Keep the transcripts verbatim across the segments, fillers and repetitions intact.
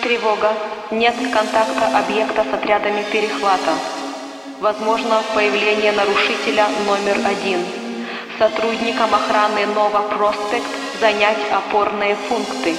Тревога. Нет контакта объекта с отрядами перехвата. Возможно появление нарушителя номер один. Сотрудникам охраны Нова Проспект занять опорные пункты.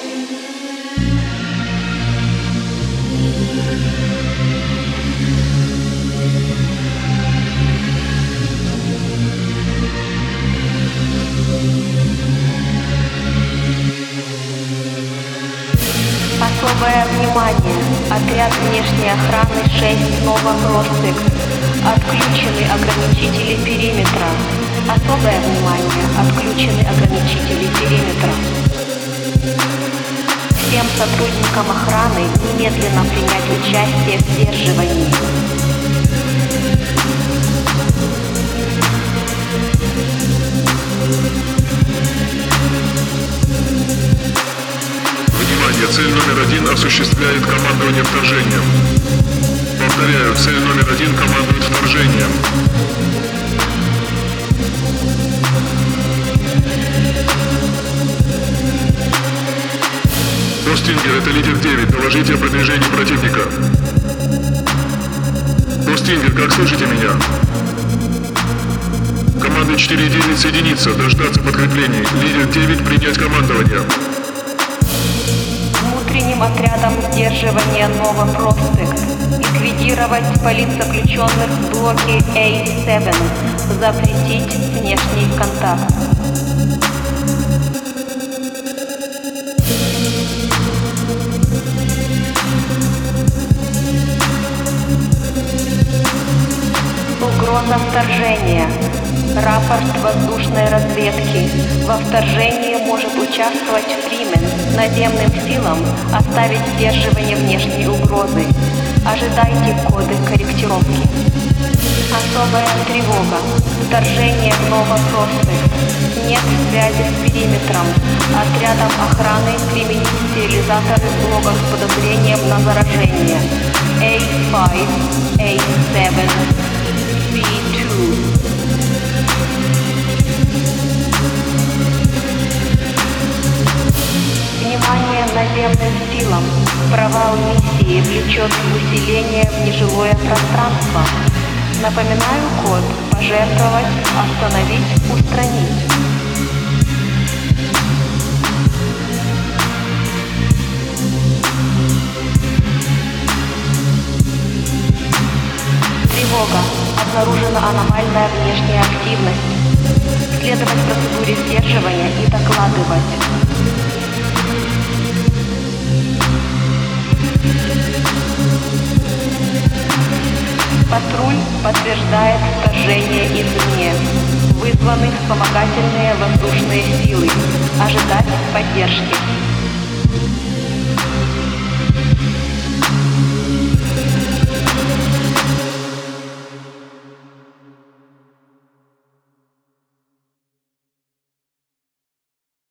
Особое внимание! Отряд внешней охраны шесть Нова Проспект. Отключены ограничители периметра. Особое внимание! Отключены ограничители периметра. Всем сотрудникам охраны немедленно принять участие в сдерживании. Цель номер один осуществляет командование вторжением. Повторяю, цель номер один командует вторжением. Постингер, это лидер девять. Доложите о продвижении противника. Постингер, как слышите меня? Команда четыре девять соединиться, дождаться подкреплений. Лидер девять принять командование. Внутренним отрядом сдерживания Нова Проспект ликвидировать политзаключенных в блоке А семь, запретить внешний контакт. Угроза вторжения. Рапорт воздушной разведки. Во вторжении может участвовать Фримен. Наземным силам оставить сдерживание внешней угрозы. Ожидайте коды корректировки. Особая тревога. Вторжение в Нова Проспект. Нет связи с периметром. Отрядом охраны применить стерилизаторы блоков с подозрением на заражение. А пять, А семь, Би два. Внимание наземным силам. Провал миссии влечет усиление в нежилое пространство. Напоминаю код. Пожертвовать, остановить, устранить. Тревога. Обнаружена аномальная внешняя активность. Следовать процедуре сдерживания и докладывать. Патруль подтверждает вторжение извне. Вызваны вспомогательные воздушные силы. Ожидать поддержки.